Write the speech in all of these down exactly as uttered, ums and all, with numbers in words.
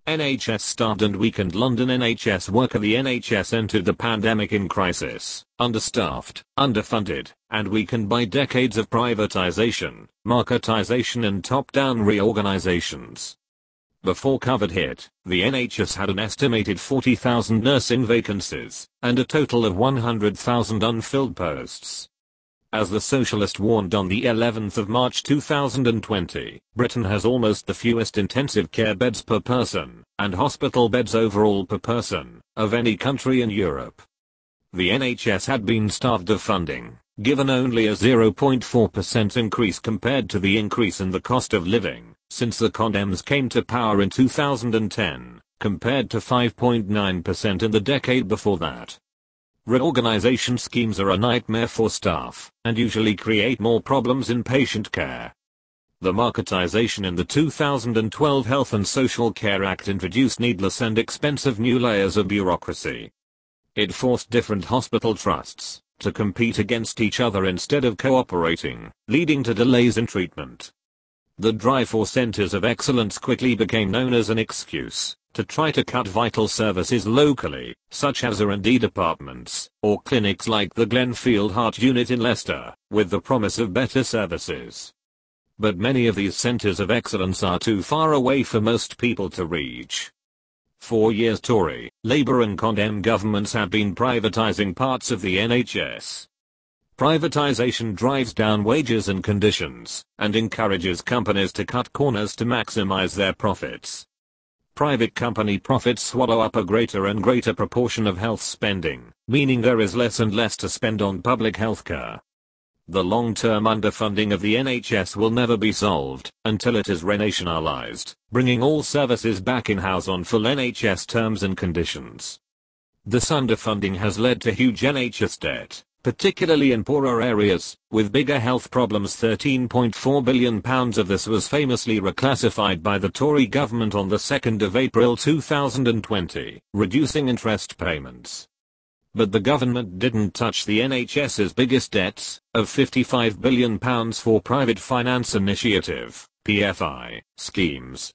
N H S-starved and weakened London N H S worker. The N H S entered the pandemic in crisis, understaffed, underfunded, and weakened by decades of privatization, marketization and top-down reorganizations. Before COVID hit, the N H S had an estimated forty thousand nursing vacancies, and a total of one hundred thousand unfilled posts. As The Socialist warned on the eleventh of March two thousand twenty, Britain has almost the fewest intensive care beds per person, and hospital beds overall per person, of any country in Europe. The N H S had been starved of funding, given only a zero point four percent increase compared to the increase in the cost of living, since the Condems came to power in two thousand ten, compared to five point nine percent in the decade before that. Reorganization schemes are a nightmare for staff, and usually create more problems in patient care. The marketization in the two thousand twelve Health and Social Care Act introduced needless and expensive new layers of bureaucracy. It forced different hospital trusts to compete against each other instead of cooperating, leading to delays in treatment. The drive for centers of excellence quickly became known as an excuse to try to cut vital services locally, such as R and D departments, or clinics like the Glenfield Heart Unit in Leicester, with the promise of better services. But many of these centers of excellence are too far away for most people to reach. For years Tory, Labour and Condem governments have been privatizing parts of the N H S. Privatization drives down wages and conditions, and encourages companies to cut corners to maximize their profits. Private company profits swallow up a greater and greater proportion of health spending, meaning there is less and less to spend on public healthcare. The long-term underfunding of the N H S will never be solved until it is renationalized, bringing all services back in-house on full N H S terms and conditions. This underfunding has led to huge N H S debt, particularly in poorer areas, with bigger health problems. thirteen point four billion pounds of this was famously reclassified by the Tory government on the second of April two thousand twenty, reducing interest payments. But the government didn't touch the N H S's biggest debts, of fifty-five billion pounds for Private Finance Initiative, P F I, schemes.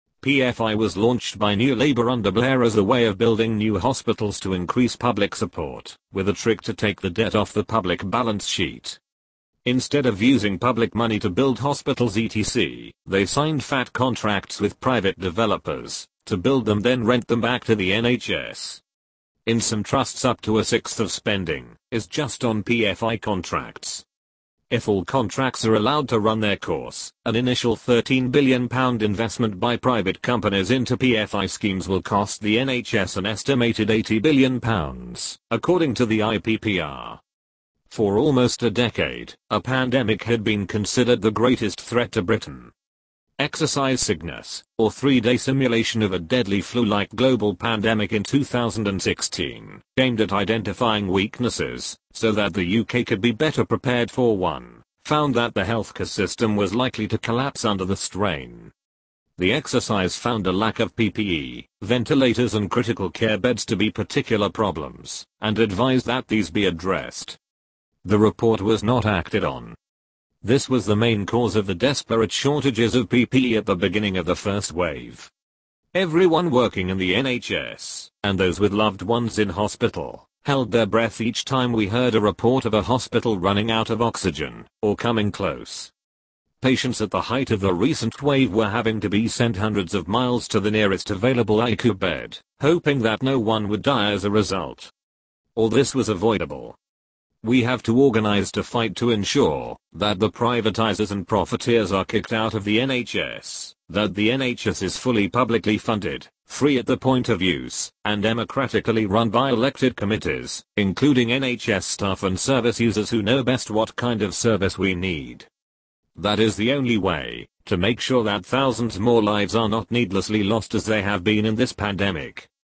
P F I was launched by New Labour under Blair as a way of building new hospitals to increase public support, with a trick to take the debt off the public balance sheet. Instead of using public money to build hospitals et cetera, they signed fat contracts with private developers to build them, then rent them back to the N H S. In some trusts up to a sixth of spending is just on P F I contracts. If all contracts are allowed to run their course, an initial thirteen billion pounds investment by private companies into P F I schemes will cost the N H S an estimated eighty billion pounds, according to the I P P R. For almost a decade, a pandemic had been considered the greatest threat to Britain. Exercise sickness, or three-day simulation of a deadly flu-like global pandemic in two thousand sixteen, aimed at identifying weaknesses, so that the U K could be better prepared for one, found that the healthcare system was likely to collapse under the strain. The exercise found a lack of P P E, ventilators and critical care beds to be particular problems, and advised that these be addressed. The report was not acted on. This was the main cause of the desperate shortages of P P E at the beginning of the first wave. Everyone working in the N H S, and those with loved ones in hospital, held their breath each time we heard a report of a hospital running out of oxygen, or coming close. Patients at the height of the recent wave were having to be sent hundreds of miles to the nearest available I C U bed, hoping that no one would die as a result. All this was avoidable. We have to organize to fight to ensure that the privatizers and profiteers are kicked out of the N H S, that the N H S is fully publicly funded, free at the point of use, and democratically run by elected committees, including N H S staff and service users who know best what kind of service we need. That is the only way to make sure that thousands more lives are not needlessly lost as they have been in this pandemic.